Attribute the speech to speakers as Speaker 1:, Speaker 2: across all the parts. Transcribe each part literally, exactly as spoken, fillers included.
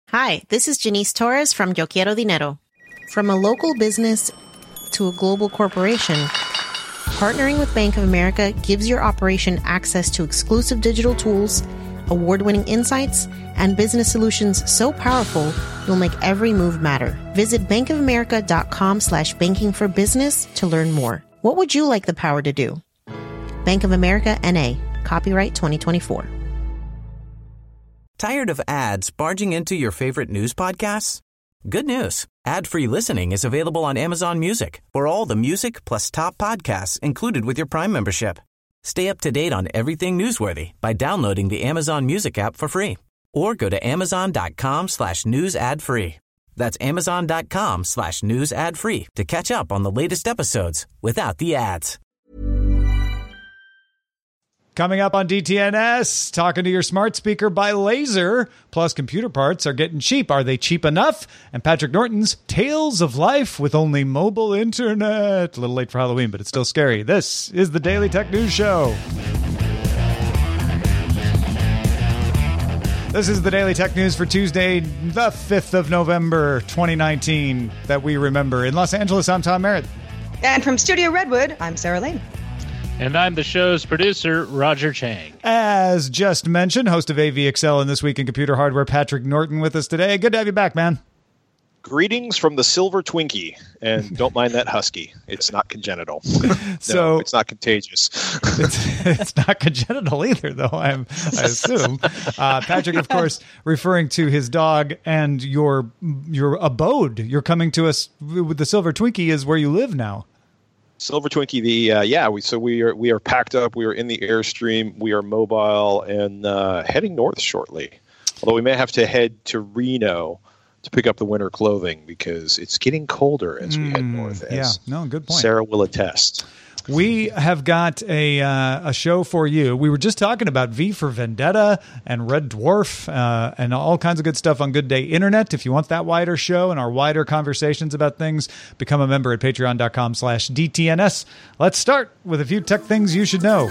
Speaker 1: Hi, this is Janice Torres from Yo Quiero Dinero. From a local business to a global corporation, partnering with Bank of America gives your operation access to exclusive digital tools, award-winning insights, and business solutions so powerful you'll make every move matter. Visit bankofamerica.com slash banking for business to learn more. What would you like the power to do? Bank of America, N A. Copyright twenty twenty-four.
Speaker 2: Tired of ads barging into your favorite news podcasts? Good news. Ad-free listening is available on Amazon Music for all the music plus top podcasts included with your Prime membership. Stay up to date on everything newsworthy by downloading the Amazon Music app for free or go to amazon.com slash news ad free. That's amazon.com slash news ad free to catch up on the latest episodes without the ads.
Speaker 3: Coming up on D T N S, talking to your smart speaker by Laser. Plus, computer parts are getting cheap. Are they cheap enough? And Patrick Norton's Tales of Life with only mobile internet. A little late for Halloween, but it's still scary. This is the Daily Tech News Show. This is the Daily Tech News for Tuesday, the fifth of November, twenty nineteen, that we remember. In Los Angeles, I'm Tom Merritt.
Speaker 4: And from Studio Redwood, I'm Sarah Lane.
Speaker 5: And I'm the show's producer, Roger Chang.
Speaker 3: As just mentioned, host of A V X L and This Week in Computer Hardware, Patrick Norton with us today. Good to have you back, man.
Speaker 6: Greetings from the Silver Twinkie, and don't mind that husky. It's not congenital.
Speaker 3: So
Speaker 6: no, it's not contagious.
Speaker 3: it's, it's not congenital either, though, I'm, I assume. Uh, Patrick, of course, referring to his dog and your your abode. You're coming to us with the Silver Twinkie is where you live now.
Speaker 6: Silver Twinkie, the uh, yeah, we so we are we are packed up. We are in the Airstream. We are mobile and uh, heading north shortly. Although we may have to head to Reno to pick up the winter clothing because it's getting colder as we mm, head north. As
Speaker 3: yeah, no, good point.
Speaker 6: Sarah will attest.
Speaker 3: We have got a uh, a show for you. We were just talking about V for Vendetta and Red Dwarf uh, and all kinds of good stuff on Good Day Internet. If you want that wider show and our wider conversations about things, become a member at patreon.com slash DTNS. Let's start with a few tech things you should know.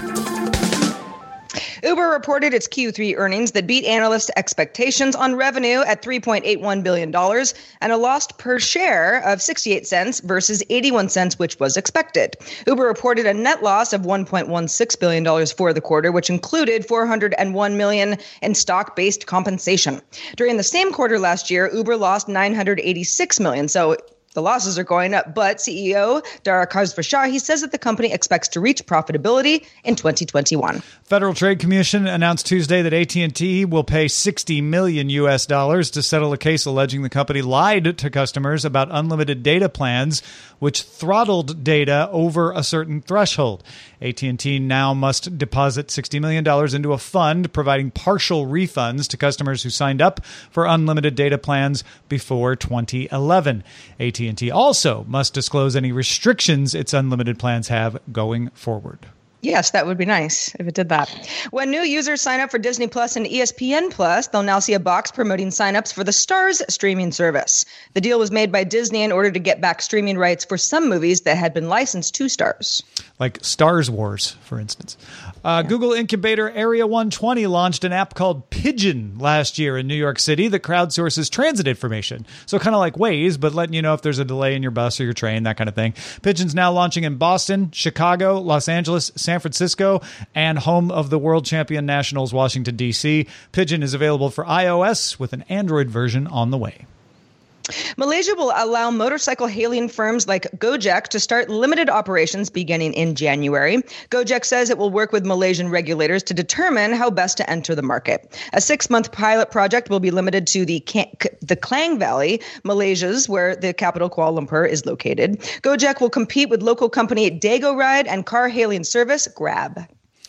Speaker 4: Uber reported its Q three earnings that beat analyst expectations on revenue at three point eight one billion dollars and a loss per share of sixty-eight cents versus eighty-one cents, which was expected. Uber reported a net loss of one point one six billion dollars for the quarter, which included four hundred one million dollars in stock-based compensation. During the same quarter last year, Uber lost nine hundred eighty-six million dollars. So the losses are going up, but C E O Dara Khosrowshahi says that the company expects to reach profitability in twenty twenty-one.
Speaker 3: Federal Trade Commission announced Tuesday that A T and T will pay sixty million U S dollars to settle a case alleging the company lied to customers about unlimited data plans, which throttled data over a certain threshold. A T and T now must deposit sixty million dollars into a fund providing partial refunds to customers who signed up for unlimited data plans before twenty eleven. A T and T also must disclose any restrictions its unlimited plans have going forward.
Speaker 4: Yes, that would be nice if it did that. When new users sign up for Disney Plus and E S P N Plus, they'll now see a box promoting signups for the Starz streaming service. The deal was made by Disney in order to get back streaming rights for some movies that had been licensed to Starz.
Speaker 3: Like Stars Wars, for instance. Uh, yeah. Google incubator Area one twenty launched an app called Pigeon last year in New York City that crowdsources transit information. So kind of like Waze, but letting you know if there's a delay in your bus or your train, that kind of thing. Pigeon's now launching in Boston, Chicago, Los Angeles, San Francisco, and home of the world champion Nationals, Washington, D C. Pigeon is available for iOS with an Android version on the way.
Speaker 4: Malaysia will allow motorcycle hailing firms like Gojek to start limited operations beginning in January. Gojek says it will work with Malaysian regulators to determine how best to enter the market. A six-month pilot project will be limited to the the Klang Valley, Malaysia's, where the capital Kuala Lumpur is located. Gojek will compete with local company Dago Ride and car hailing service Grab.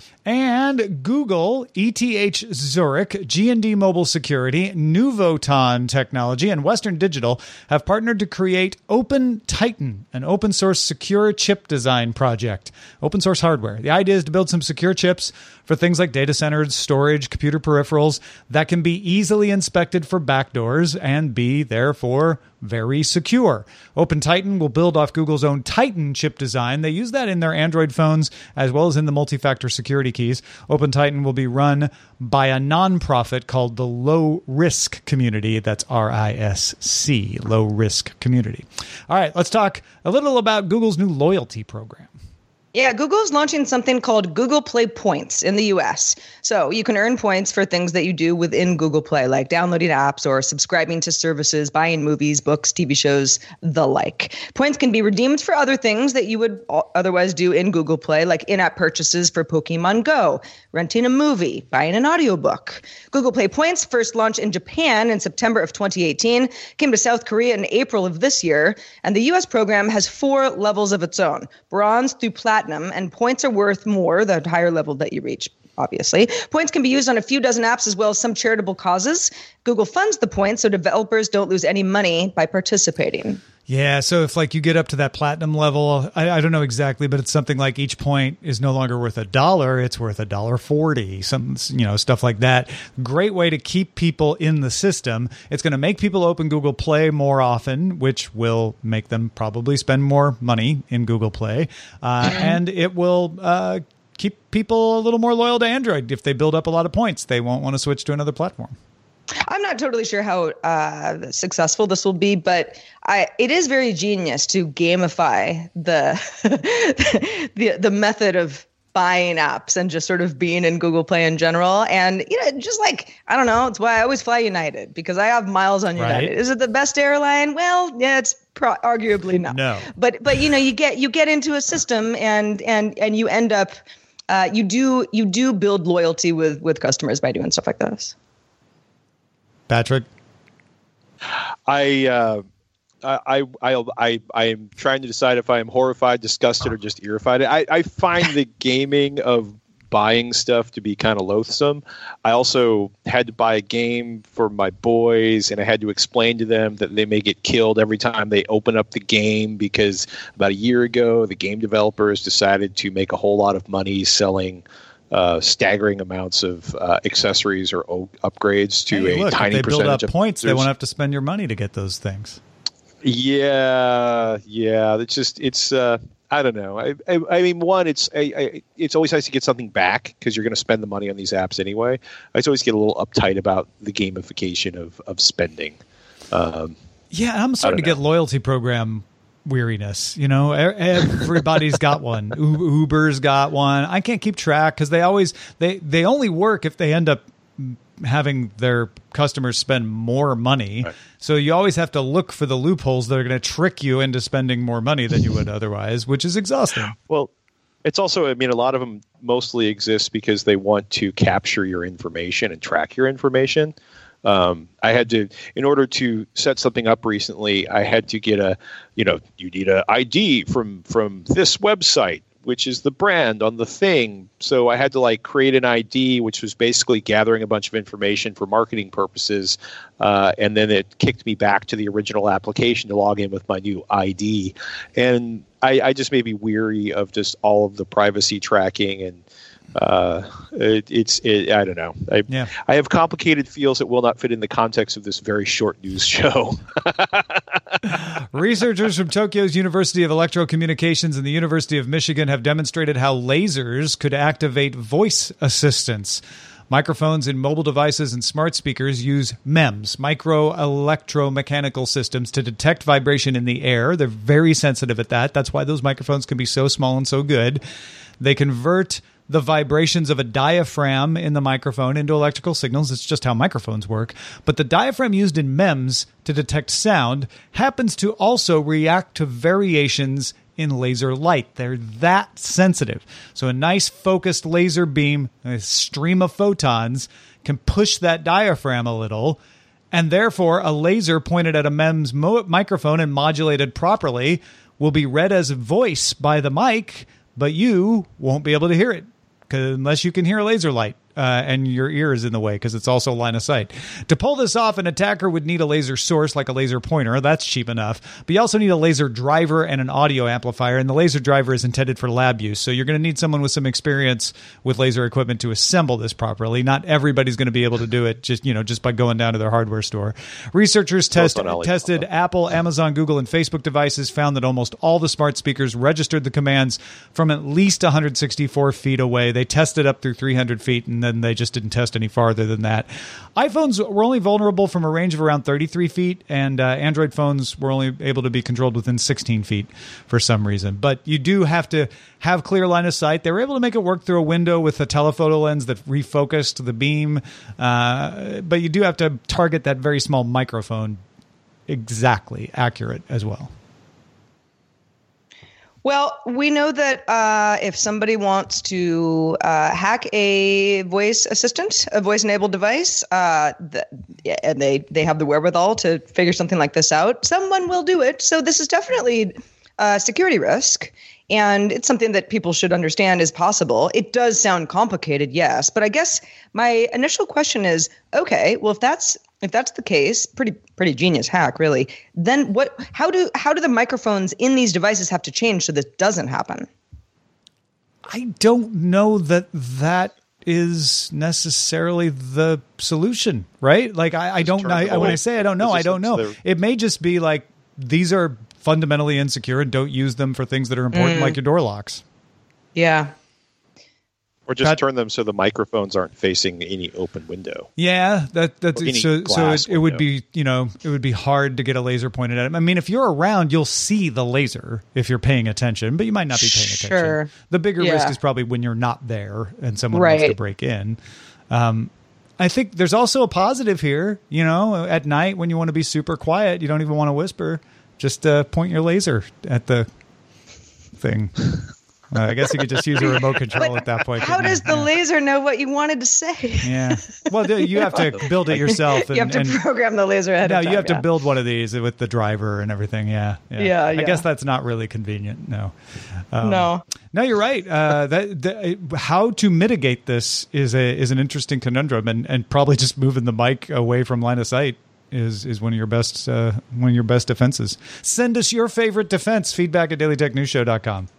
Speaker 3: And Google, E T H Zurich, G and D Mobile Security, Nuvoton Technology, and Western Digital have partnered to create Open Titan, an open source secure chip design project. Open source hardware. The idea is to build some secure chips for things like data centers, storage, computer peripherals that can be easily inspected for backdoors and be, therefore, very secure. OpenTitan will build off Google's own Titan chip design. They use that in their Android phones as well as in the multi-factor security keys. OpenTitan will be run by a nonprofit called the Low Risk Community. That's R I S C, Low Risk Community. All right, let's talk a little about Google's new loyalty program.
Speaker 4: Yeah, Google's launching something called Google Play Points in the U S. So you can earn points for things that you do within Google Play, like downloading apps or subscribing to services, buying movies, books, T V shows, the like. Points can be redeemed for other things that you would otherwise do in Google Play, like in-app purchases for Pokemon Go, renting a movie, buying an audiobook. Google Play Points first launched in Japan in September of twenty eighteen, came to South Korea in April of this year, and the U S program has four levels of its own, bronze through platinum, and points are worth more the higher level that you reach, obviously. Points can be used on a few dozen apps as well as some charitable causes. Google funds the points so developers don't lose any money by participating.
Speaker 3: Yeah, so if like you get up to that platinum level, I, I don't know exactly, but it's something like each point is no longer worth a dollar; it's worth a dollar forty. Some, you know, stuff like that. Great way to keep people in the system. It's going to make people open Google Play more often, which will make them probably spend more money in Google Play, uh, and it will uh, keep people a little more loyal to Android. If they build up a lot of points, they won't want to switch to another platform.
Speaker 4: I'm not totally sure how uh, successful this will be, but I, it is very genius to gamify the, the the method of buying apps and just sort of being in Google Play in general. And, you know, just like, I don't know, it's why I always fly United, because I have miles on United. Right. Is it the best airline? Well, yeah, it's pro- arguably not.
Speaker 3: No.
Speaker 4: But, but you know, you get you get into a system and and and you end up, uh, you do you do build loyalty with with customers by doing stuff like this.
Speaker 3: Patrick?
Speaker 6: I, uh, I, I, I, I am trying to decide if I am horrified, disgusted, or just irritated. I, I find the gaming of buying stuff to be kind of loathsome. I also had to buy a game for my boys, and I had to explain to them that they may get killed every time they open up the game, because about a year ago, the game developers decided to make a whole lot of money selling Uh, staggering amounts of uh, accessories or o- upgrades to
Speaker 3: hey,
Speaker 6: a
Speaker 3: look,
Speaker 6: tiny
Speaker 3: if they
Speaker 6: percentage
Speaker 3: build up
Speaker 6: of
Speaker 3: points.
Speaker 6: users.
Speaker 3: They won't have to spend your money to get those things.
Speaker 6: Yeah, yeah. It's just it's. Uh, I don't know. I, I, I mean, one, it's I, I, it's always nice to get something back because you're going to spend the money on these apps anyway. I always get a little uptight about the gamification of of spending. Um,
Speaker 3: yeah, I'm starting to get loyalty program weariness. You know, everybody's got one. Uber's got one. I can't keep track because they always they they only work if they end up having their customers spend more money. Right. So you always have to look for the loopholes that are going to trick you into spending more money than you would otherwise, which is exhausting.
Speaker 6: Well, it's also, I mean, a lot of them mostly exist because they want to capture your information and track your information. Um, I had to, in order to set something up recently, I had to get a, you know, you need an I D from, from this website, which is the brand on the thing. So I had to like create an I D, which was basically gathering a bunch of information for marketing purposes. Uh, and then it kicked me back to the original application to log in with my new I D. And I, I just made me weary of just all of the privacy tracking and, Uh, it, it's it, I don't know. I,
Speaker 3: yeah.
Speaker 6: I have complicated feels that will not fit in the context of this very short news show.
Speaker 3: Researchers from Tokyo's University of Electrocommunications and the University of Michigan have demonstrated how lasers could activate voice assistants. Microphones in mobile devices and smart speakers use M E M S, micro electromechanical systems, to detect vibration in the air. They're very sensitive at that. That's why those microphones can be so small and so good. They convert the vibrations of a diaphragm in the microphone into electrical signals. It's just how microphones work. But the diaphragm used in M E M S to detect sound happens to also react to variations in laser light. They're that sensitive. So a nice focused laser beam, a stream of photons, can push that diaphragm a little, and therefore a laser pointed at a M E M S mo- microphone and modulated properly will be read as a voice by the mic, but you won't be able to hear it unless you can hear laser light. uh, and your ear is in the way because it's also line of sight. To pull this off, an attacker would need a laser source like a laser pointer. That's cheap enough. But you also need a laser driver and an audio amplifier, and the laser driver is intended for lab use. So you're going to need someone with some experience with laser equipment to assemble this properly. Not everybody's going to be able to do it just, you know, just by going down to their hardware store. Researchers test, tested Apple, Amazon, Google, and Facebook devices, found that almost all the smart speakers registered the commands from at least one hundred sixty-four feet away. They tested up through three hundred feet, and then they just didn't test any farther than that. iPhones were only vulnerable from a range of around thirty-three feet, and uh, Android phones were only able to be controlled within sixteen feet for some reason. But you do have to have clear line of sight. They were able to make it work through a window with a telephoto lens that refocused the beam, uh, but you do have to target that very small microphone exactly accurate as well.
Speaker 4: Well, we know that uh, if somebody wants to uh, hack a voice assistant, a voice-enabled device, uh, th- and they, they have the wherewithal to figure something like this out, someone will do it. So this is definitely a security risk, and it's something that people should understand is possible. It does sound complicated, yes, but I guess my initial question is, okay, well, if that's if that's the case, pretty pretty genius hack, really. Then what? How do how do the microphones in these devices have to change so this doesn't happen?
Speaker 3: I don't know that that is necessarily the solution, right? Like I, I don't know. I, when I say I don't know, I don't know. It may just be like these are fundamentally insecure and don't use them for things that are important, mm. like your door locks.
Speaker 4: Yeah.
Speaker 6: Or just that, turn them so the microphones aren't facing any open window.
Speaker 3: Yeah, that that's so. So it, it would be, you know, it would be hard to get a laser pointed at it. I mean, if you're around, you'll see the laser if you're paying attention, but you might not be paying attention.
Speaker 4: Sure.
Speaker 3: The bigger
Speaker 4: yeah.
Speaker 3: risk is probably when you're not there and someone
Speaker 4: right.
Speaker 3: wants to break in. Um, I think there's also a positive here. You know, at night when you want to be super quiet, you don't even want to whisper. Just uh, point your laser at the thing. Uh, I guess you could just use a remote control at that point.
Speaker 4: How does the yeah. laser know what you wanted to say?
Speaker 3: Yeah. Well, you have to build it yourself. And,
Speaker 4: you have to
Speaker 3: and,
Speaker 4: program the laser ahead
Speaker 3: no,
Speaker 4: of time.
Speaker 3: you have
Speaker 4: yeah.
Speaker 3: to build one of these with the driver and everything. Yeah. Yeah.
Speaker 4: yeah, yeah.
Speaker 3: I guess that's not really convenient. No. Um,
Speaker 4: no.
Speaker 3: No, you're right. Uh, that, that how to mitigate this is a is an interesting conundrum, and, and probably just moving the mic away from line of sight is is one of your best uh, one of your best defenses. Send us your favorite defense. Feedback at daily tech news show dot com.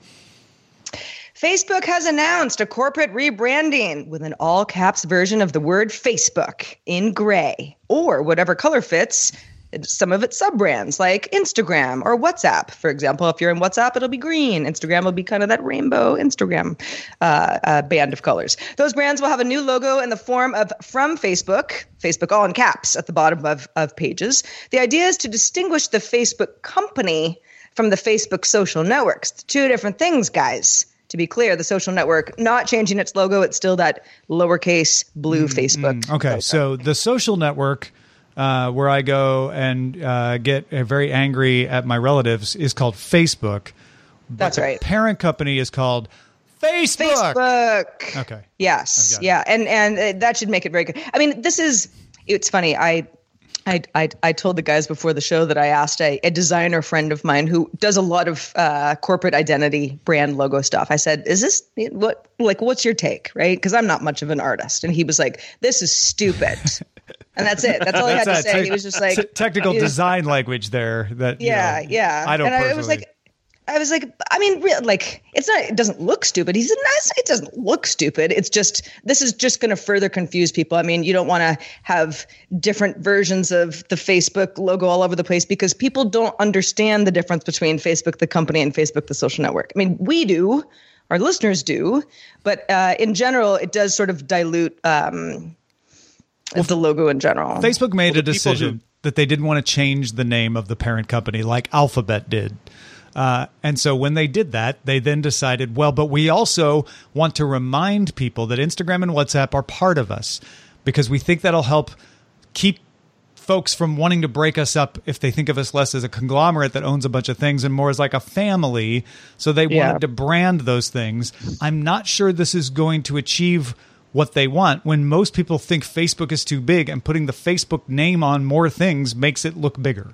Speaker 4: Facebook has announced a corporate rebranding with an all-caps version of the word Facebook in gray, or whatever color fits some of its sub-brands like Instagram or WhatsApp. For example, if you're in WhatsApp, it'll be green. Instagram will be kind of that rainbow Instagram uh, uh, band of colors. Those brands will have a new logo in the form of From Facebook, Facebook all in caps at the bottom of, of pages. The idea is to distinguish the Facebook company from the Facebook social networks. Two different things, guys. To be clear, the social network not changing its logo. It's still that lowercase blue mm, Facebook.
Speaker 3: Mm, okay, logo. So the social network uh, where I go and uh, get uh, very angry at my relatives is called Facebook.
Speaker 4: That's
Speaker 3: the
Speaker 4: right.
Speaker 3: Parent company is called Facebook.
Speaker 4: Facebook.
Speaker 3: Okay.
Speaker 4: Yes. Yeah. And and that should make it very good. I mean, this is. It's funny. I. I, I, I told the guys before the show that I asked a, a designer friend of mine who does a lot of uh, corporate identity brand logo stuff. I said, is this what, like, what's your take? Right. Because I'm not much of an artist. And he was like, this is stupid. And that's it. That's all he had to say. Te- he was just like.
Speaker 3: T- technical was, design language there. That
Speaker 4: Yeah.
Speaker 3: You know,
Speaker 4: yeah.
Speaker 3: I don't
Speaker 4: and
Speaker 3: personally.
Speaker 4: I was like. I was like, I mean, re- like, it's not, it doesn't look stupid. He said, no, it doesn't look stupid. It's just, this is just going to further confuse people. I mean, you don't want to have different versions of the Facebook logo all over the place because people don't understand the difference between Facebook, the company, and Facebook, the social network. I mean, we do, our listeners do, but uh, in general, it does sort of dilute um, well, the logo in general.
Speaker 3: Facebook made
Speaker 6: well,
Speaker 3: a decision who- that they didn't want to change the name of the parent company like Alphabet did. Uh, and so when they did that, they then decided, well, but we also want to remind people that Instagram and WhatsApp are part of us because we think that'll help keep folks from wanting to break us up if they think of us less as a conglomerate that owns a bunch of things and more as like a family. So they
Speaker 4: yeah.
Speaker 3: wanted to brand those things. I'm not sure this is going to achieve what they want when most people think Facebook is too big, and putting the Facebook name on more things makes it look bigger.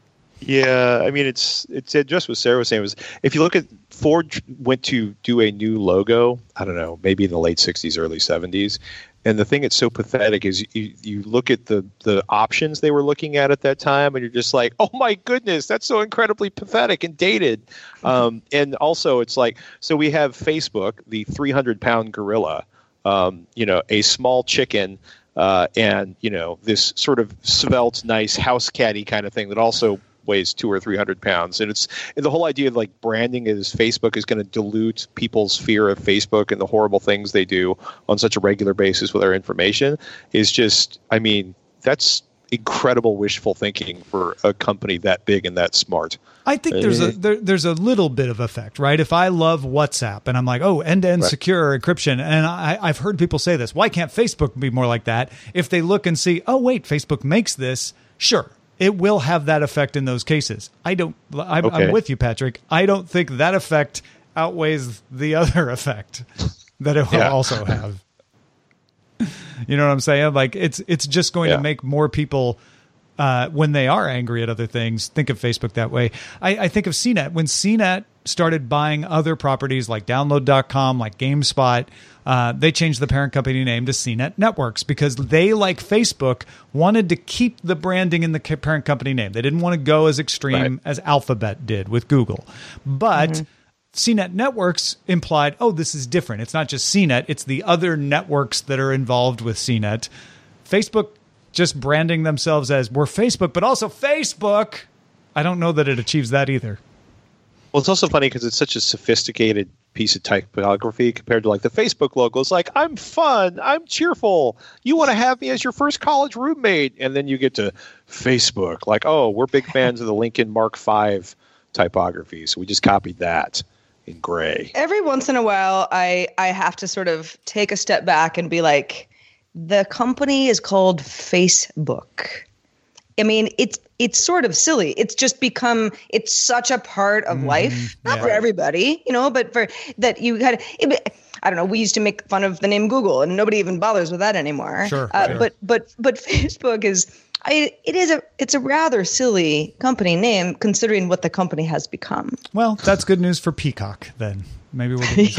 Speaker 6: Yeah, I mean, it's it's just what Sarah was saying was if you look at Ford went to do a new logo, I don't know, maybe in the late sixties, early seventies. And the thing that's so pathetic is you, you look at the, the options they were looking at at that time, and you're just like, oh my goodness, that's so incredibly pathetic and dated. Um, and also, it's like, so we have Facebook, the three hundred pound gorilla, um, you know, a small chicken, uh, and you know, this sort of svelte, nice house catty kind of thing that also weighs two or three hundred pounds, and it's and the whole idea of like branding is Facebook is going to dilute people's fear of Facebook and the horrible things they do on such a regular basis with our information is just, I mean, that's incredible wishful thinking for a company that big and that smart.
Speaker 3: I think there's a there, there's a little bit of effect, right? If I love WhatsApp and I'm like, oh, end-to-end right. secure encryption, and I, I've heard people say this, why can't Facebook be more like that? If they look and see, oh wait, Facebook makes this, sure. It will have that effect in those cases. I don't. I'm, okay. I'm with you, Patrick. I don't think that effect outweighs the other effect that it will yeah. also have. You know what I'm saying? Like it's it's just going yeah. to make more people uh, when they are angry at other things think of Facebook that way. I, I think of C net when C net started buying other properties like Download dot com, like GameSpot. Uh, they changed the parent company name to C net Networks because they, like Facebook, wanted to keep the branding in the parent company name. They didn't want to go as extreme right. as Alphabet did with Google. But mm-hmm. C net Networks implied, oh, this is different. It's not just C net. It's the other networks that are involved with C net. Facebook just branding themselves as, we're Facebook, but also Facebook. I don't know that it achieves that either.
Speaker 6: Well, it's also funny because it's such a sophisticated piece of typography compared to like the Facebook logo. It's like, I'm fun, I'm cheerful. You want to have me as your first college roommate. And then you get to Facebook. Like, oh, we're big fans of the Lincoln Mark five typography. So we just copied that in gray.
Speaker 4: Every once in a while, I, I have to sort of take a step back and be like, the company is called Facebook. I mean, it's it's sort of silly. It's just become, it's such a part of life, mm, not yeah. for everybody, you know, but for that you had, it, I don't know, we used to make fun of the name Google and nobody even bothers with that anymore.
Speaker 3: Sure,
Speaker 4: uh,
Speaker 3: sure.
Speaker 4: But, but, but Facebook is, I, it is a, it's a rather silly company name considering what the company has become.
Speaker 3: Well, that's good news for Peacock then. Maybe we'll get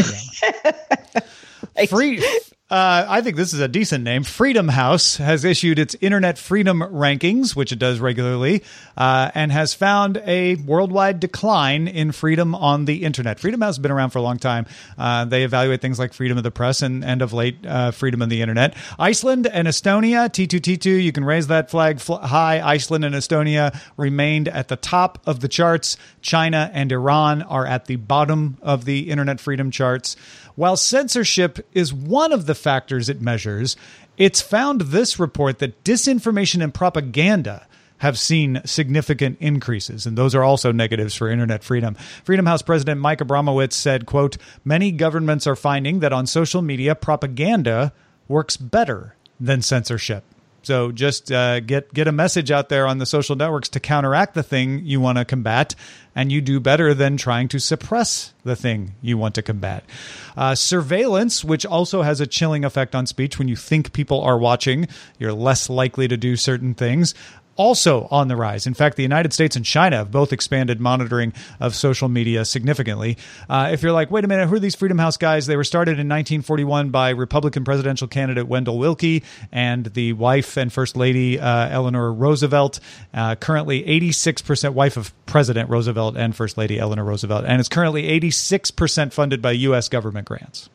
Speaker 3: that. Right. Free. Uh, I think this is a decent name. Freedom House has issued its Internet Freedom Rankings, which it does regularly, uh, and has found a worldwide decline in freedom on the Internet. Freedom House has been around for a long time. Uh, they evaluate things like freedom of the press and, and of late, uh, freedom of the Internet. Iceland and Estonia, T two T two, you can raise that flag fl- high. Iceland and Estonia remained at the top of the charts. China and Iran are at the bottom of the Internet freedom charts. While censorship is one of the factors it measures, it's found this report that disinformation and propaganda have seen significant increases, and those are also negatives for internet freedom. Freedom House President Mike Abramowitz said, quote, many governments are finding that on social media, propaganda works better than censorship. So just uh, get get a message out there on the social networks to counteract the thing you want to combat, and you do better than trying to suppress the thing you want to combat. Uh, surveillance, which also has a chilling effect on speech. When you think people are watching, you're less likely to do certain things. Also on the rise. In fact, the United States and China have both expanded monitoring of social media significantly. Uh, if you're like, wait a minute, who are these Freedom House guys? They were started in nineteen forty-one by Republican presidential candidate Wendell Willkie and the wife and First Lady uh, Eleanor Roosevelt. Uh, currently eighty-six percent wife of President Roosevelt and First Lady Eleanor Roosevelt. And it's currently eighty-six percent funded by U S government grants.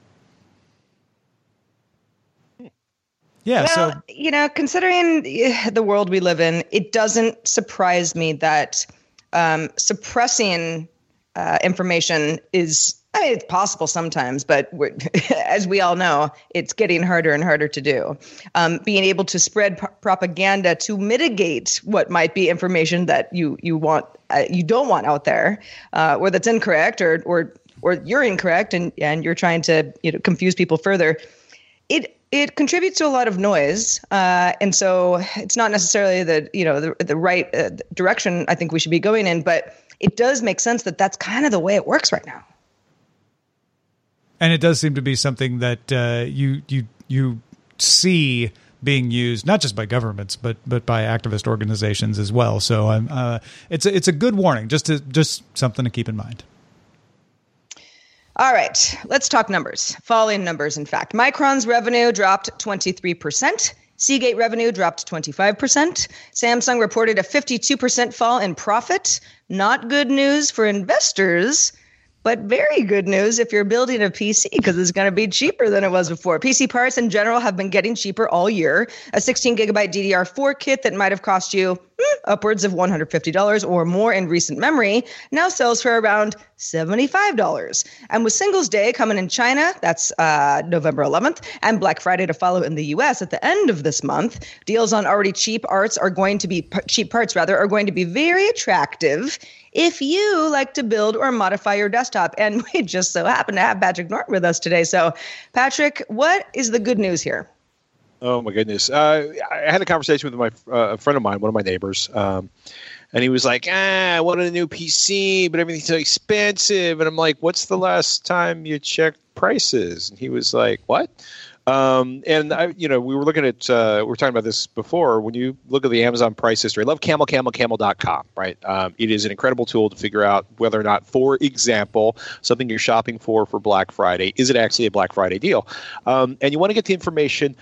Speaker 3: Yeah,
Speaker 4: well,
Speaker 3: so
Speaker 4: you know, considering the world we live in, it doesn't surprise me that um, suppressing uh, information is, I mean, it's possible sometimes, but we're, as we all know, it's getting harder and harder to do. Um, being able to spread pro- propaganda to mitigate what might be information that you you want uh, you don't want out there, uh, or that's incorrect, or or or you're incorrect, and and you're trying to you know confuse people further. It. It contributes to a lot of noise, uh, and so it's not necessarily the you know the the right uh, direction I think we should be going in, but it does make sense that that's kind of the way it works right now.
Speaker 3: And it does seem to be something that uh, you you you see being used not just by governments but but by activist organizations as well. So um, uh, it's a, it's a good warning, just to just something to keep in mind.
Speaker 4: All right, let's talk numbers. Falling numbers, in fact. Micron's revenue dropped twenty-three percent. Seagate revenue dropped twenty-five percent. Samsung reported a fifty-two percent fall in profit. Not good news for investors, but very good news if you're building a P C because it's going to be cheaper than it was before. P C parts in general have been getting cheaper all year. A sixteen gigabyte D D R four kit that might have cost you hmm, upwards of one hundred fifty dollars or more in recent memory now sells for around seventy-five dollars. And with Singles Day coming in China, that's uh, November eleventh, and Black Friday to follow in the U S at the end of this month, deals on already cheap arts are going to be cheap parts rather are going to be very attractive if you like to build or modify your desktop. And we just so happen to have Patrick Norton with us today. So, Patrick, what is the good news here?
Speaker 6: Oh, my goodness. Uh, I had a conversation with my uh, a friend of mine, one of my neighbors, um, and he was like, ah, I wanted a new P C, but everything's so expensive. And I'm like, what's the last time you checked prices? And he was like, what? Um, and I, you know, we were looking at, uh, we were talking about this before. When you look at the Amazon price history, I love camel, camel, camel dot com, right? Um, it is an incredible tool to figure out whether or not, for example, something you're shopping for for Black Friday, is it actually a Black Friday deal? Um, and you want to get the information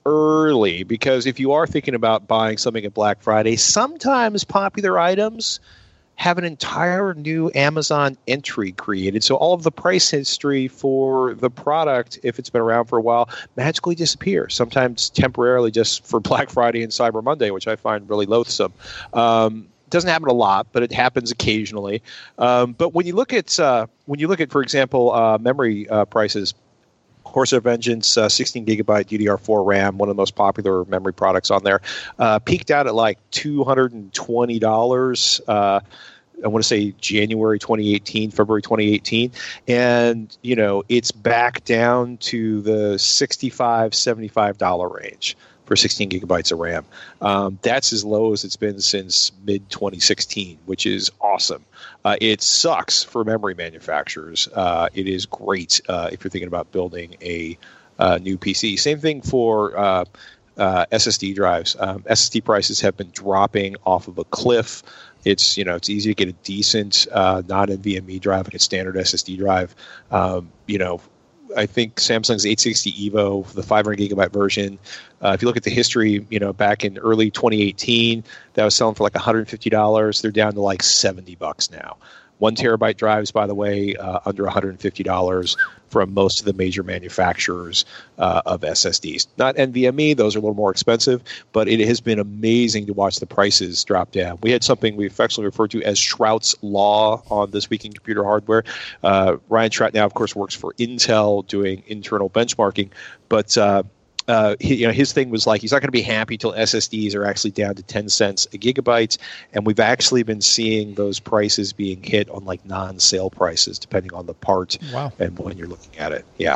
Speaker 6: early, because if you are thinking about buying something at Black Friday, sometimes popular items have an entire new Amazon entry created. So all of the price history for the product, if it's been around for a while, magically disappears, sometimes temporarily just for Black Friday and Cyber Monday, which I find really loathsome. Um, doesn't happen a lot, but it happens occasionally. Um, but when you look at, uh, when you look at, for example, uh, memory uh, prices, Corsair Vengeance, uh, sixteen gigabyte D D R four RAM, one of the most popular memory products on there, uh, peaked out at like two hundred twenty dollars. Uh, I want to say January twenty eighteen, February twenty eighteen. And, you know, it's back down to the sixty-five dollars, seventy-five dollars range for sixteen gigabytes of RAM. Um, that's as low as it's been since mid twenty sixteen, which is awesome. Uh, it sucks for memory manufacturers. Uh, it is great uh, if you're thinking about building a uh, new P C. Same thing for uh, uh, S S D drives. Um, S S D prices have been dropping off of a cliff. It's, you know, it's easy to get a decent uh, non-NVMe drive, like a standard S S D drive. Um, you know, I think Samsung's eight sixty Evo, the five hundred gigabyte version, uh, if you look at the history, you know, back in early twenty eighteen, that was selling for like one hundred fifty dollars. They're down to like seventy bucks now. One terabyte drives, by the way, uh, under one hundred fifty dollars from most of the major manufacturers uh, of S S Ds. Not NVMe; those are a little more expensive, but it has been amazing to watch the prices drop down. We had something we affectionately refer to as Shrout's Law on This Week in Computer Hardware. Uh, Ryan Shrout now, of course, works for Intel doing internal benchmarking, but uh, Uh, he, you know, his thing was like, he's not going to be happy till S S Ds are actually down to ten cents a gigabyte. And we've actually been seeing those prices being hit on like non-sale prices, depending on the part
Speaker 3: wow.
Speaker 6: and when you're looking at it. Yeah.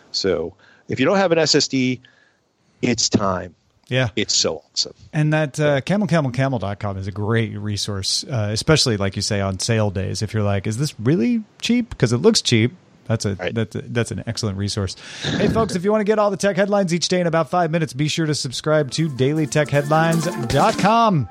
Speaker 6: So if you don't have an S S D, it's time.
Speaker 3: Yeah.
Speaker 6: It's so awesome.
Speaker 3: And that uh, camel camel camel dot com is a great resource, uh, especially like you say on sale days. If you're like, is this really cheap? Because it looks cheap. That's a, right. that's a that's an excellent resource. Hey, folks, if you want to get all the tech headlines each day in about five minutes, be sure to subscribe to daily tech headlines dot com.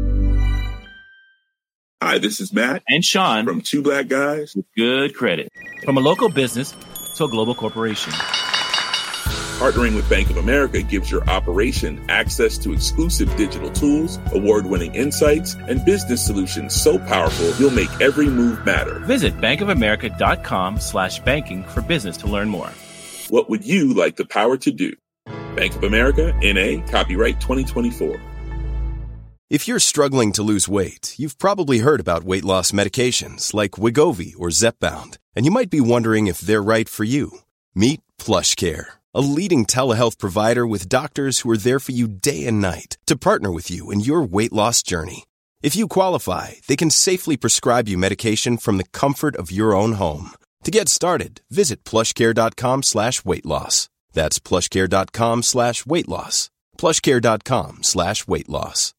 Speaker 7: Hi, this is Matt
Speaker 8: and Sean
Speaker 7: from Two Black Guys
Speaker 8: with Good Credit. From a local business to a global corporation,
Speaker 7: partnering with Bank of America gives your operation access to exclusive digital tools, award-winning insights, and business solutions so powerful you'll make every move matter.
Speaker 8: Visit bankofamerica.com slash banking for business to learn more.
Speaker 7: What would you like the power to do? Bank of America, N A, copyright twenty twenty-four.
Speaker 9: If you're struggling to lose weight, you've probably heard about weight loss medications like Wegovy or Zepbound, and you might be wondering if they're right for you. Meet PlushCare, a leading telehealth provider with doctors who are there for you day and night to partner with you in your weight loss journey. If you qualify, they can safely prescribe you medication from the comfort of your own home. To get started, visit plushcare.com slash weight loss. That's plushcare.com slash weight loss. plushcare.com slash weight loss.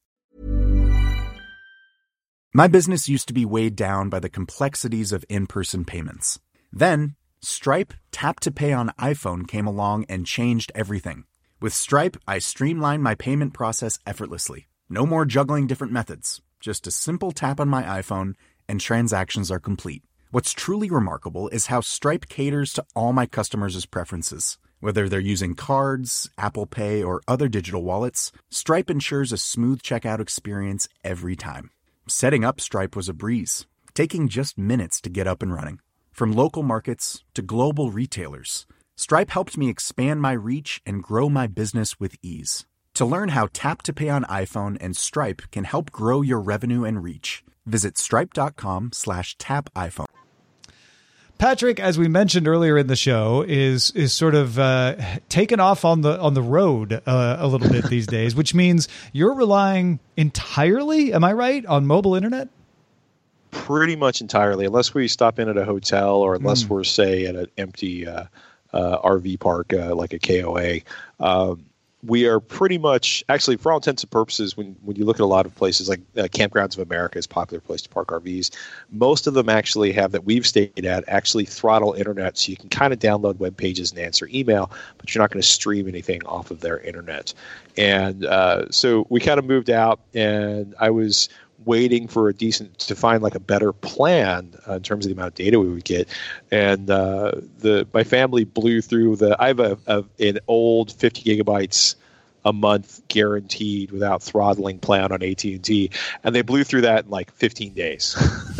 Speaker 10: My business used to be weighed down by the complexities of in-person payments. Then, Stripe Tap to Pay on iPhone came along and changed everything. With Stripe, I streamlined my payment process effortlessly. No more juggling different methods. Just a simple tap on my iPhone and transactions are complete. What's truly remarkable is how Stripe caters to all my customers' preferences. Whether they're using cards, Apple Pay, or other digital wallets, Stripe ensures a smooth checkout experience every time. Setting up Stripe was a breeze, taking just minutes to get up and running. From local markets to global retailers, Stripe helped me expand my reach and grow my business with ease. To learn how Tap to Pay on iPhone and Stripe can help grow your revenue and reach, visit stripe.com slash tap iPhone.
Speaker 3: Patrick, as we mentioned earlier in the show, is is sort of uh, taken off on the on the road uh, a little bit these days, which means you're relying entirely, am I right, on mobile internet?
Speaker 6: Pretty much entirely, unless we stop in at a hotel or unless
Speaker 3: Mm.
Speaker 6: we're, say, at an empty uh, uh, R V park uh, like a K O A. Um, we are pretty much, actually, for all intents and purposes, when, when you look at a lot of places like uh, Campgrounds of America is a popular place to park R Vs, most of them actually have, that we've stayed at, actually throttle internet, so you can kind of download web pages and answer email, but you're not going to stream anything off of their internet. And uh, so we kind of moved out, and I was waiting for a decent, to find like a better plan uh, in terms of the amount of data we would get. And uh, the my family blew through the, I have a, a an old fifty gigabytes a month guaranteed without throttling plan on A T and T, and they blew through that in like fifteen days.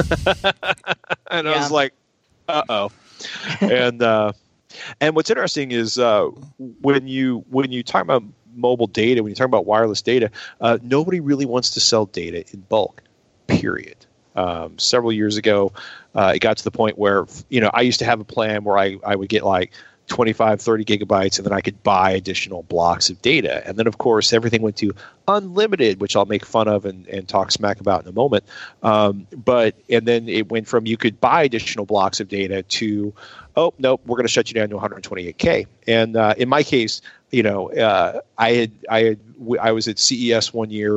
Speaker 6: And I
Speaker 4: Yeah.
Speaker 6: was like, uh-oh. and uh, and what's interesting is uh, when you when you talk about mobile data, when you talk about wireless data, uh, nobody really wants to sell data in bulk, period. Um, several years ago, uh, it got to the point where, you know, I used to have a plan where I, I would get like twenty-five, thirty gigabytes, and then I could buy additional blocks of data. And then, of course, everything went to unlimited, which I'll make fun of and, and talk smack about in a moment. Um, but and then it went from you could buy additional blocks of data to, oh, nope, we're going to shut you down to one twenty-eight K. And uh, in my case, you know, uh, I had I had I was at C E S one year,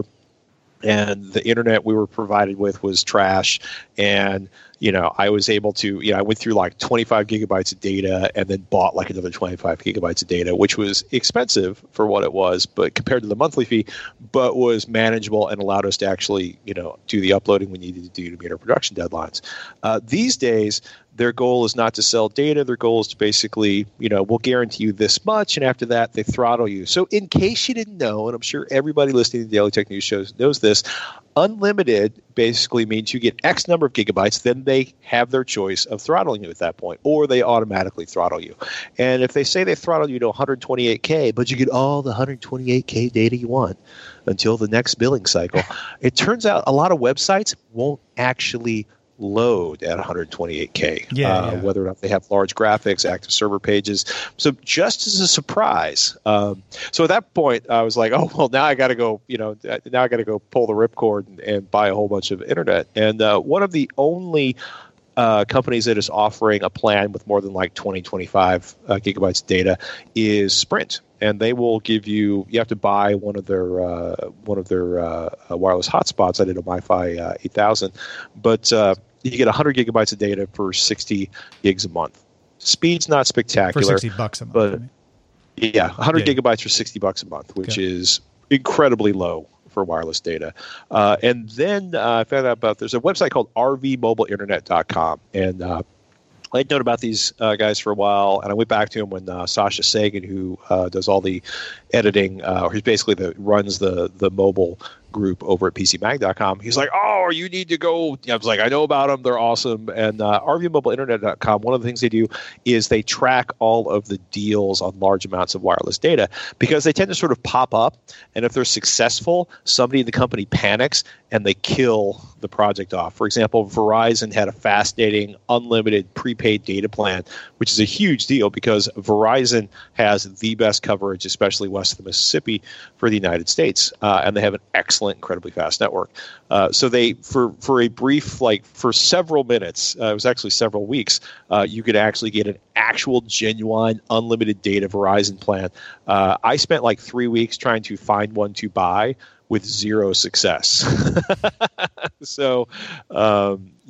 Speaker 6: and the internet we were provided with was trash. And you know, I was able to, you know, I went through like twenty-five gigabytes of data and then bought like another twenty-five gigabytes of data, which was expensive for what it was, but compared to the monthly fee, but was manageable and allowed us to actually, you know, do the uploading we needed to do to meet our production deadlines. Uh, these days, their goal is not to sell data. Their goal is to basically, you know, we'll guarantee you this much, and after that, they throttle you. So in case you didn't know, and I'm sure everybody listening to Daily Tech News shows knows this, unlimited basically means you get X number of gigabytes, then they have their choice of throttling you at that point, or they automatically throttle you. And if they say they throttle you to one twenty-eight K, but you get all the one twenty-eight K data you want until the next billing cycle, it turns out a lot of websites won't actually load at one twenty-eight K,
Speaker 3: Yeah,
Speaker 6: uh,
Speaker 3: yeah.
Speaker 6: whether or not they have large graphics, active server pages. So just as a surprise, um, so at that point, I was like, oh, well, now I got to go, you know, now I got to go pull the ripcord and, and buy a whole bunch of internet. And uh, one of the only uh, companies that is offering a plan with more than like twenty, twenty-five uh, gigabytes of data is Sprint. And they will give you, you have to buy one of their uh, one of their uh, uh, wireless hotspots. I did a MiFi uh, eight thousand, but uh, you get one hundred gigabytes of data for sixty gigs a month. Speed's not spectacular.
Speaker 3: For sixty bucks a month.
Speaker 6: But
Speaker 3: I mean.
Speaker 6: yeah, one hundred
Speaker 3: Yeah.
Speaker 6: gigabytes for sixty bucks a month, which
Speaker 3: Okay.
Speaker 6: is incredibly low for wireless data. Uh, and then uh, I found out about, there's a website called R V mobile internet dot com. And uh, I had known about these uh, guys for a while, and I went back to him when uh, Sasha Sagan, who uh, does all the editing, uh, or he's basically the runs the the mobile group over at P C Mag dot com. He's like, oh, you need to go. I was like, I know about them. They're awesome. And uh, R V mobile internet dot com, one of the things they do is they track all of the deals on large amounts of wireless data, because they tend to sort of pop up. And if they're successful, somebody in the company panics and they kill the project off. For example, Verizon had a fascinating unlimited prepaid data plan, which is a huge deal because Verizon has the best coverage, especially west of the Mississippi, for the United States. Uh, and they have an excellent, incredibly fast network. Uh, so they, for, for a brief, like for several minutes, uh, it was actually several weeks, uh, you could actually get an actual, genuine, unlimited data Verizon plan. Uh, I spent like three weeks trying to find one to buy with zero success. so, um,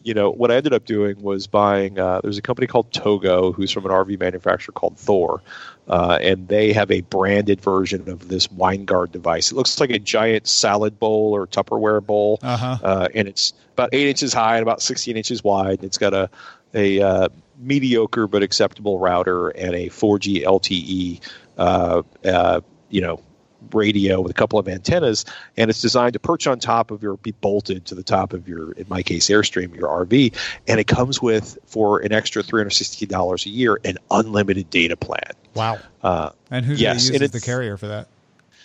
Speaker 6: you know, what I ended up doing was buying, uh, there's a company called Togo, who's from an R V manufacturer called Thor. Uh, and they have a branded version of this WineGuard device. It looks like a giant salad bowl or Tupperware bowl.
Speaker 3: Uh-huh.
Speaker 6: Uh, and it's about eight inches high and about sixteen inches wide. And it's got a, a uh, mediocre but acceptable router and a four G L T E, uh, uh, you know, radio with a couple of antennas, and it's designed to perch on top of your, be bolted to the top of your, in my case, Airstream, your R V, and it comes with, for an extra three hundred sixty dollars a year, an unlimited data plan.
Speaker 3: Wow.
Speaker 6: Uh,
Speaker 3: and who
Speaker 6: yes,
Speaker 3: uses the carrier for that?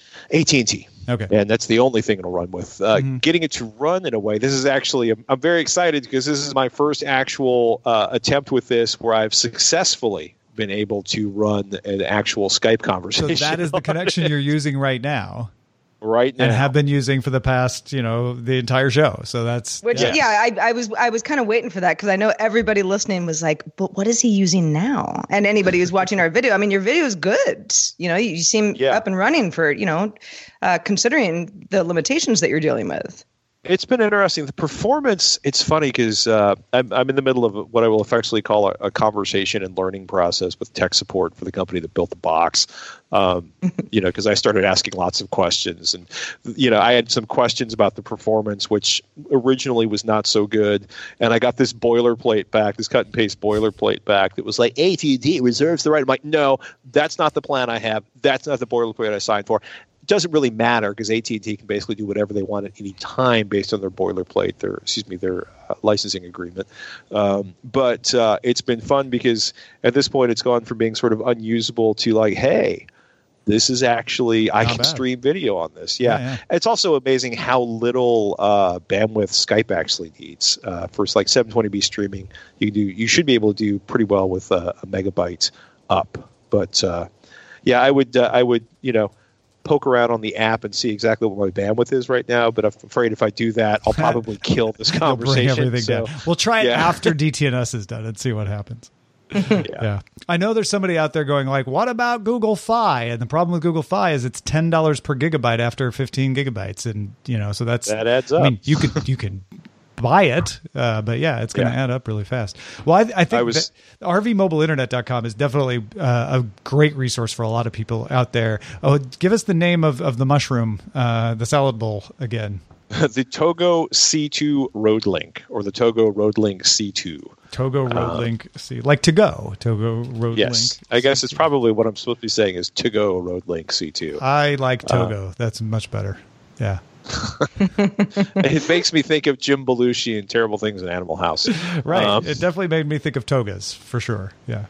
Speaker 6: A T and T.
Speaker 3: Okay.
Speaker 6: And that's the only thing it'll run with. Uh,
Speaker 3: mm-hmm. Getting
Speaker 6: it to run in a way, this is actually, I'm, I'm very excited because this is my first actual uh, attempt with this where I've successfully been able to run an actual Skype conversation.
Speaker 3: So that is the connection you're using right now.
Speaker 6: Right now.
Speaker 3: And have been using for the past, you know, the entire show. So that's
Speaker 4: which yeah, yeah I, I was I was kind of waiting for that because I know everybody listening was like, but what is he using now? And anybody who's watching our video, I mean, your video is good. You know, you, you seem yeah. up and running for, you know, uh, considering the limitations that you're dealing with.
Speaker 6: It's been interesting. The performance, it's funny because uh, I'm, I'm in the middle of what I will affectionately call a, a conversation and learning process with tech support for the company that built the box. Um, you know, because I started asking lots of questions. And, you know, I had some questions about the performance, which originally was not so good. And I got this boilerplate back, this cut and paste boilerplate back that was like, A T and T reserves the right. I'm like, no, that's not the plan I have. That's not the boilerplate I signed for. Doesn't really matter because A T and T can basically do whatever they want at any time based on their boilerplate, their excuse me, their uh, licensing agreement. Um, but uh, it's been fun because at this point it's gone from being sort of unusable to like, hey, this is actually I
Speaker 3: Not
Speaker 6: can
Speaker 3: bad.
Speaker 6: stream video on this. Yeah,
Speaker 3: Yeah, yeah.
Speaker 6: It's also amazing how little uh, bandwidth Skype actually needs uh, for like seven twenty p streaming. You can do you should be able to do pretty well with uh, a megabyte up. But uh, yeah, I would uh, I would you know. poke around on the app and see exactly what my bandwidth is right now, but I'm afraid if I do that, I'll probably kill this conversation.
Speaker 3: Bring everything
Speaker 6: so,
Speaker 3: down. We'll try it
Speaker 6: yeah.
Speaker 3: after D T N S is done and see what happens. yeah. yeah. I know there's somebody out there going like, what about Google Fi? And the problem with Google Fi is it's ten dollars per gigabyte after fifteen gigabytes. And, you know, so that's,
Speaker 6: that adds up.
Speaker 3: I mean, you could, you can buy it, uh, but yeah, it's going to
Speaker 6: Yeah.
Speaker 3: add up really fast. Well, I, I think
Speaker 6: I was-
Speaker 3: that R V mobile internet dot com is definitely uh, a great resource for a lot of people out there. Oh, give us the name of, of the mushroom, uh, the salad bowl again.
Speaker 6: the Togo C two Road Link or the Togo Road Link C two.
Speaker 3: Togo Road
Speaker 6: Um,
Speaker 3: Link, see, like to go, Togo Road
Speaker 6: Yes.
Speaker 3: Link.
Speaker 6: I guess it's probably what I'm supposed to be saying is to go Road Link C two.
Speaker 3: I like Togo.
Speaker 6: Uh,
Speaker 3: That's much better. Yeah.
Speaker 6: It makes me think of Jim Belushi and Terrible Things in Animal House.
Speaker 3: Right.
Speaker 6: Um,
Speaker 3: It definitely made me think of togas for sure. Yeah.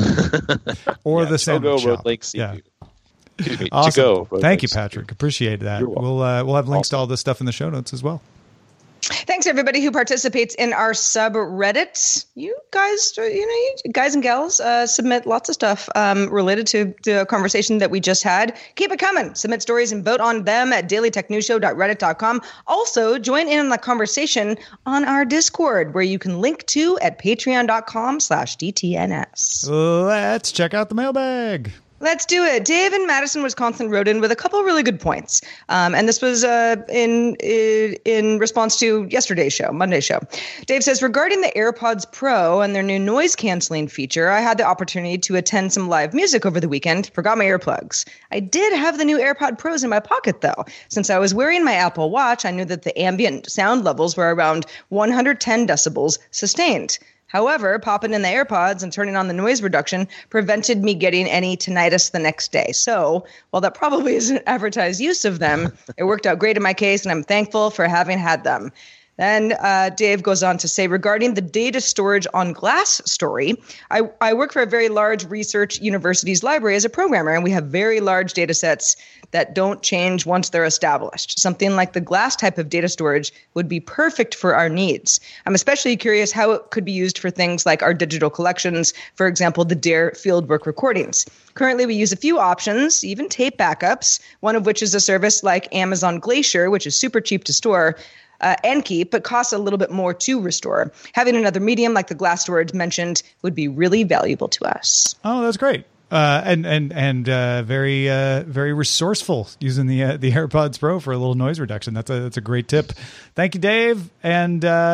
Speaker 3: Or
Speaker 6: yeah,
Speaker 3: the sandwich
Speaker 6: Togo Road
Speaker 3: shop.
Speaker 6: Link C two.
Speaker 3: Yeah.
Speaker 6: Excuse me,
Speaker 3: Awesome.
Speaker 6: to go. Road
Speaker 3: Thank
Speaker 6: Link
Speaker 3: you,
Speaker 6: C two.
Speaker 3: Patrick. Appreciate that.
Speaker 6: You're welcome.
Speaker 3: We'll uh, we'll have links to
Speaker 6: Awesome.
Speaker 3: all this stuff in the show notes as well.
Speaker 4: Thanks everybody who participates in our subreddit. You guys, you know, you guys and gals, uh, submit lots of stuff um, related to the conversation that we just had. Keep it coming. Submit stories and vote on them at daily tech news show dot reddit dot com. Also, join in on the conversation on our Discord, where you can link to at patreon dot com slash D T N S.
Speaker 3: Let's check out the mailbag.
Speaker 4: Let's do it. Dave in Madison, Wisconsin wrote in with a couple of really good points. Um, and this was uh, in, in in response to yesterday's show, Monday's show. Dave says, regarding the AirPods Pro and their new noise canceling feature, I had the opportunity to attend some live music over the weekend. Forgot my earplugs. I did have the new AirPod Pros in my pocket, though. Since I was wearing my Apple Watch, I knew that the ambient sound levels were around one hundred ten decibels sustained. However, popping in the AirPods and turning on the noise reduction prevented me getting any tinnitus the next day. So, while that probably isn't advertised use of them, it worked out great in my case, and I'm thankful for having had them. Then uh, Dave goes on to say, regarding the data storage on glass story, I, I work for a very large research university's library as a programmer, and we have very large data sets that don't change once they're established. Something like the glass type of data storage would be perfect for our needs. I'm especially curious how it could be used for things like our digital collections, for example, the D A R E fieldwork recordings. Currently, we use a few options, even tape backups, one of which is a service like Amazon Glacier, which is super cheap to store, Uh, and keep, but costs a little bit more to restore. Having another medium like the glass storage mentioned would be really valuable to us.
Speaker 3: Oh, that's great. Uh, and and and uh, very uh, very resourceful using the uh, the AirPods Pro for a little noise reduction. That's a that's a great tip. Thank you, Dave, and uh,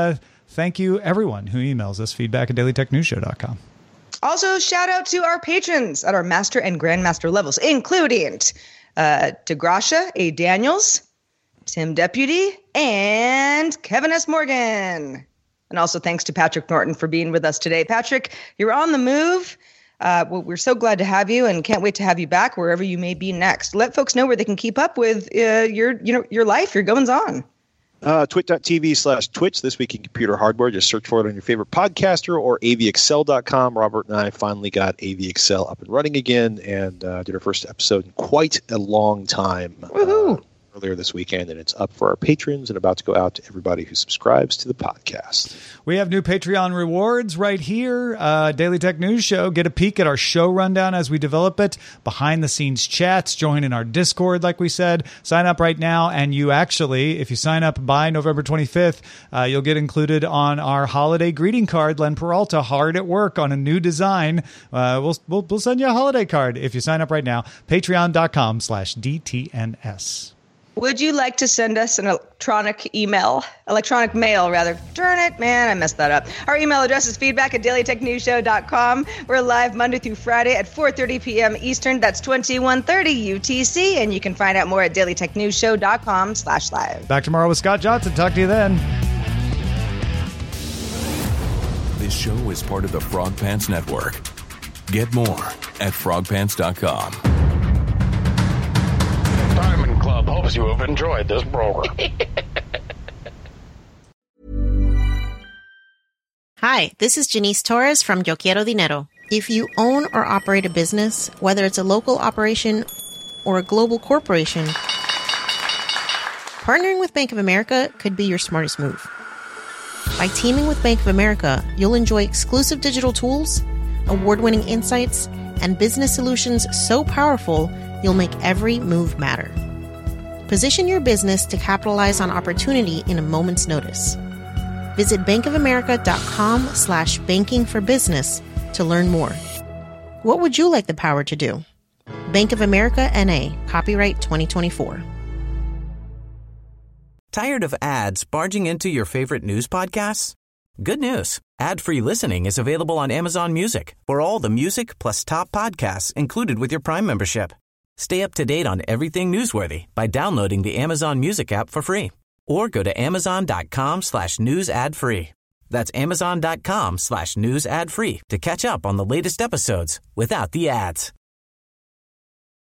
Speaker 3: Thank you, everyone who emails us, feedback at daily tech news show dot com.
Speaker 4: Also, shout out to our patrons at our master and grandmaster levels, including uh, DeGracia A. Daniels, Tim Deputy, and Kevin S. Morgan. And also thanks to Patrick Norton for being with us today. Patrick, you're on the move. Uh, well, we're so glad to have you and can't wait to have you back wherever you may be next. Let folks know where they can keep up with uh, your, you know, your life, your goings on.
Speaker 6: Uh, twit.tv slash Twitch, This Week in Computer Hardware. Just search for it on your favorite podcaster or A V Excel dot com. Robert and I finally got A V Excel up and running again and uh, did our first episode in quite a long time.
Speaker 4: Woohoo!
Speaker 6: Uh, earlier this weekend, and it's up for our patrons and about to go out to everybody who subscribes to the podcast.
Speaker 3: We have new Patreon rewards right here. Uh, Daily Tech News Show. Get a peek at our show rundown as we develop it. Behind the scenes chats. Join in our Discord, like we said. Sign up right now, and you actually, if you sign up by November twenty-fifth, uh, you'll get included on our holiday greeting card. Len Peralta hard at work on a new design. Uh, we'll, we'll we'll send you a holiday card if you sign up right now. Patreon.com slash DTNS.
Speaker 4: Would you like to send us an electronic email, electronic mail, rather? Darn it, man, I messed that up. Our email address is feedback at daily tech news show dot com. We're live Monday through Friday at four thirty p.m. Eastern. That's twenty-one thirty U T C. And you can find out more at daily tech news show dot com slash live.
Speaker 3: Back tomorrow with Scott Johnson. Talk to you then.
Speaker 11: This show is part of the Frog Pants Network. Get more at frog pants dot com.
Speaker 12: Diamond Club hopes you have enjoyed this program.
Speaker 1: Hi, this is Janice Torres from Yo Quiero Dinero. If you own or operate a business, whether it's a local operation or a global corporation, partnering with Bank of America could be your smartest move. By teaming with Bank of America, you'll enjoy exclusive digital tools, award-winning insights, and business solutions so powerful you'll make every move matter. Position your business to capitalize on opportunity in a moment's notice. Visit bankofamerica.com slash banking for business to learn more. What would you like the power to do? Bank of America N A, copyright twenty twenty-four.
Speaker 2: Tired of ads barging into your favorite news podcasts? Good news. Ad-free listening is available on Amazon Music for all the music plus top podcasts included with your Prime membership. Stay up to date on everything newsworthy by downloading the Amazon Music app for free or go to amazon.com slash news ad free. That's amazon.com slash news ad free to catch up on the latest episodes without the ads.